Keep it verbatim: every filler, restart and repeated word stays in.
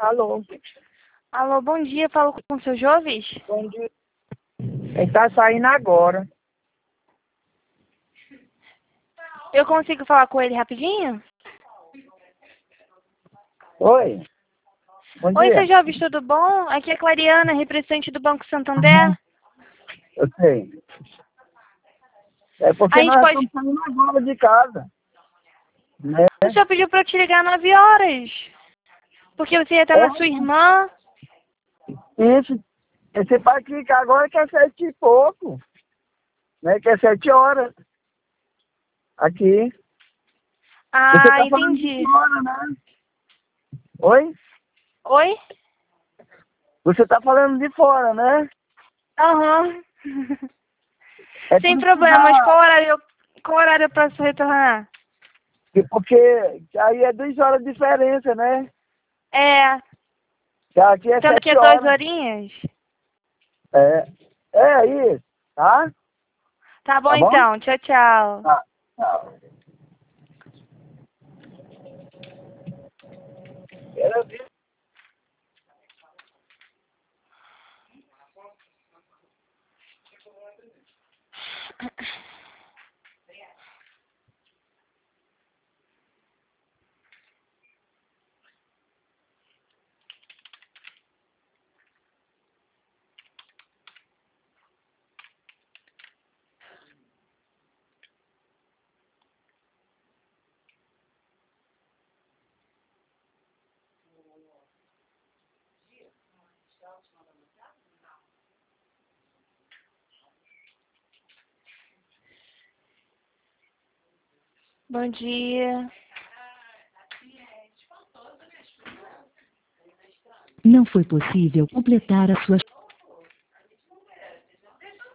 Alô? Alô, bom dia, falo com o seu Jovis? Bom dia. Ele tá saindo agora. Eu consigo falar com ele rapidinho? Oi? Bom Oi, dia. seu Jovis, tudo bom? Aqui é Clariana, representante do Banco Santander. Uhum. Eu sei. É porque A gente nós pode... estamos saindo agora de casa. Né? O senhor pediu pra eu te ligar nove horas. Porque você ia estar É na sua irmã. isso. Esse pai aqui que agora que é sete e pouco. Né? Que é sete horas. Aqui. Você Ah, tá falando de entendi. fora, né? Oi? Oi? Você tá falando de fora, né? Aham. É por Sem isso que problemas. dá. Qual horário, qual horário eu posso retornar? Porque aí é duas horas de diferença, né? É, Que aqui é sendo que é sete duas horas. horinhas. É. É isso. Tá? Tá bom Tá bom? então, tchau, tchau. Tá. Tchau. Era Bom dia. Não foi possível completar a sua